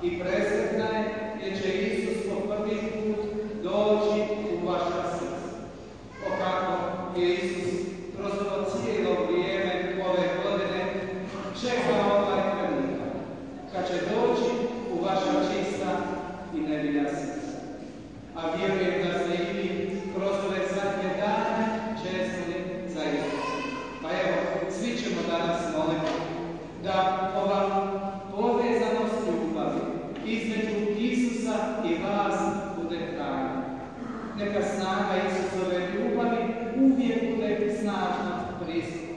i presretna je jer će Isus po prvi put doći u vaša srca. O kako je Isus kroz ovo cijelo vrijeme ove godine čekao ovaj trenutak kad će doći u vaša čista i nevina srca. A vjerujem da ste i vi kroz ove zadnje dane čestili za Isusom. Pa evo, svi ćemo danas moliti da ova povezanost ljubavi između Isusa i vas bude trajna. Neka snaga Isusove ljubavi uvijek bude snažno prisutna